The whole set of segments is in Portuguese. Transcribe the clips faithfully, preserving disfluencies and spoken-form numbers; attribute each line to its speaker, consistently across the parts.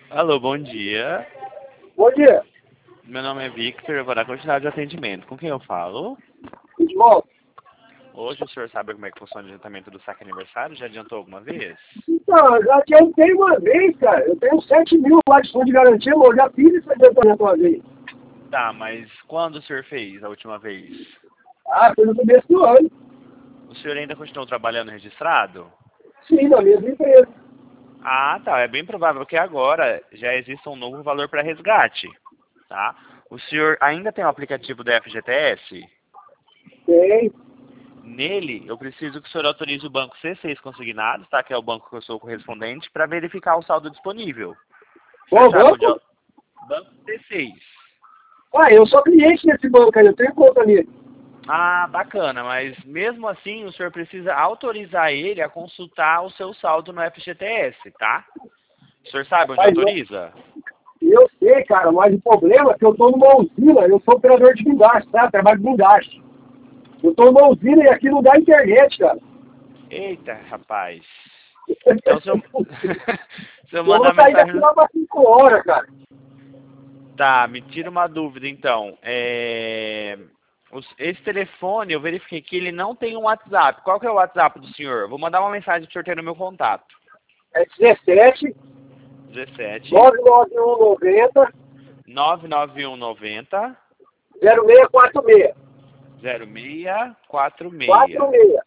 Speaker 1: Alô, bom dia.
Speaker 2: Bom dia.
Speaker 1: Meu nome é Victor, eu vou dar continuidade de atendimento. Com quem eu falo?
Speaker 2: De volta.
Speaker 1: Hoje o senhor sabe como é que funciona o adiantamento do saque aniversário? Já adiantou alguma vez?
Speaker 2: Então, eu já adiantei uma vez, cara. Eu tenho sete mil lá de fundo de garantia, eu já fiz esse adiantamento uma vez.
Speaker 1: Tá, mas quando o senhor fez a última vez?
Speaker 2: Ah, foi no começo do ano.
Speaker 1: O senhor ainda continuou trabalhando registrado?
Speaker 2: Sim, na mesma empresa.
Speaker 1: Ah, tá. É bem provável que agora já exista um novo valor para resgate, tá? O senhor ainda tem o aplicativo da F G T S?
Speaker 2: Tem.
Speaker 1: Nele, eu preciso que o senhor autorize o banco C seis Consignados, tá? Que é o banco que eu sou correspondente, para verificar o saldo disponível. O senhor
Speaker 2: Qual
Speaker 1: sabe onde é
Speaker 2: banco?
Speaker 1: o... Banco C seis.
Speaker 2: Ah, eu sou cliente desse banco aí, eu tenho conta nele.
Speaker 1: Ah, bacana, mas mesmo assim o senhor precisa autorizar ele a consultar o seu saldo no F G T S, tá? O senhor sabe onde
Speaker 2: Rapaz, eu,
Speaker 1: autoriza?
Speaker 2: eu sei, cara, mas o problema é que eu tô numa usina, eu sou operador de guindaste, tá? Trabalho de guindaste. Eu tô numa usina e aqui não dá internet, cara.
Speaker 1: Eita, rapaz. Então, se eu, se eu
Speaker 2: Eu vou
Speaker 1: mandar
Speaker 2: sair
Speaker 1: mensagem...
Speaker 2: daqui
Speaker 1: no-
Speaker 2: lá pra cinco horas, cara.
Speaker 1: Tá, me tira uma dúvida, então. É... os- Esse telefone, eu verifiquei que ele não tem um WhatsApp. Qual que é o WhatsApp do senhor? Vou mandar uma mensagem pro senhor ter no meu contato.
Speaker 2: É dezessete,
Speaker 1: dezessete,
Speaker 2: nove nove um noventa,
Speaker 1: nove nove um noventa,
Speaker 2: zero seis quatro seis.
Speaker 1: zero seis quatro seis.
Speaker 2: quatro seis.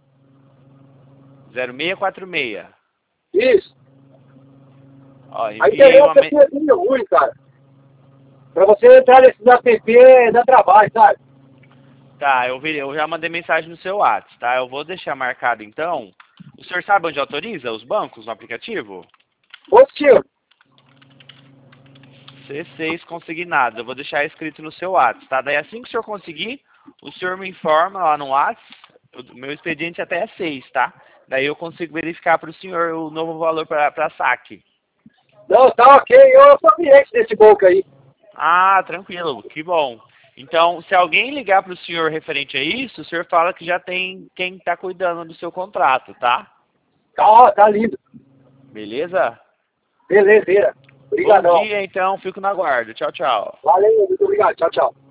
Speaker 1: zero seis quatro seis.
Speaker 2: Isso.
Speaker 1: Ó,
Speaker 2: A
Speaker 1: enviei uma...
Speaker 2: internet
Speaker 1: me-
Speaker 2: aqui é meio ruim, cara. Pra você entrar nesses app, dá trabalho, sabe?
Speaker 1: Tá, eu, vi, eu já mandei mensagem no seu WhatsApp, tá? Eu vou deixar marcado, então. O senhor sabe onde autoriza os bancos no aplicativo?
Speaker 2: Positivo.
Speaker 1: C seis Consignados. Eu vou deixar escrito no seu WhatsApp, tá? Daí assim que o senhor conseguir, o senhor me informa lá no WhatsApp. O meu expediente até é seis, tá? Daí eu consigo verificar para o senhor o novo valor para saque.
Speaker 2: Não, tá ok. Eu sou cliente desse banco aí.
Speaker 1: Ah, tranquilo, que bom. Então, se alguém ligar para o senhor referente a isso, o senhor fala que já tem quem está cuidando do seu contrato, tá?
Speaker 2: Tá, ó, tá lindo.
Speaker 1: Beleza?
Speaker 2: Beleza.
Speaker 1: Bom
Speaker 2: Obrigadão.
Speaker 1: dia, então. Fico na guarda. Tchau, tchau.
Speaker 2: Valeu, muito obrigado. Tchau, tchau.